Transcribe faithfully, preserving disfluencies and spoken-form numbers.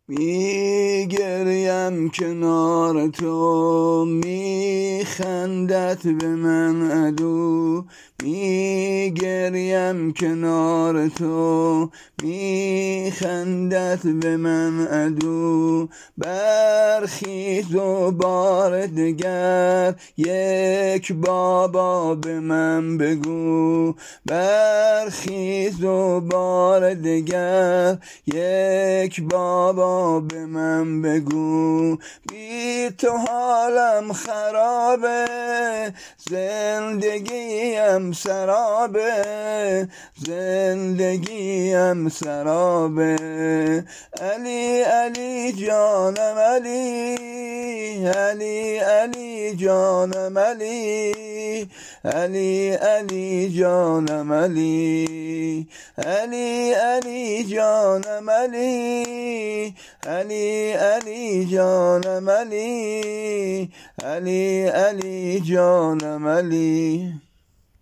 میگریم کنار تو، میخندد به من عدو. میگریم کنار تو، میخندد به من عدو. برخیز و بار دگر یک بابا به من بگو. برخیز و بار دگر یک بابا به من بگو. بی تو حالم خرابه، زندگیم سرابه، زندگیم سرابه. علی علی جانم علی، علی علی جانم علی، علی علی جانم علی، علی علی جانم علی، علی علی جانم علی، علی علی جانم علی.